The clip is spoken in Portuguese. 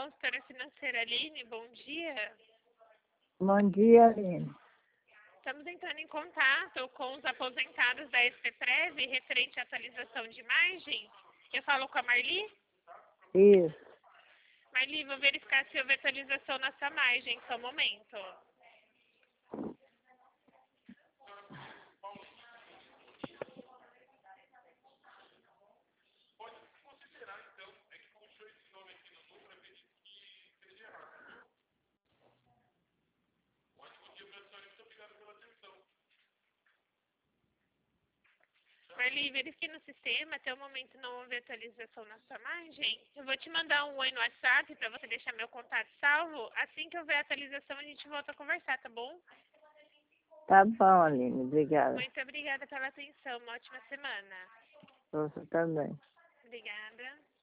consultora financeira Aline, bom dia. Bom dia, Aline. Estamos entrando em contato com os aposentados da SPPrev referente à atualização de imagem. Eu falo com a Marli? Isso. Marli, vou verificar se houve atualização na sua imagem, só um momento. Marli, verifiquei no sistema, até o momento não houve atualização na sua imagem. Eu vou te mandar um oi no WhatsApp para você deixar meu contato salvo. Assim que houver atualização, a gente volta a conversar, tá bom? Tá bom, Aline. Obrigada. Muito obrigada pela atenção. Uma ótima semana. Você também. Obrigada.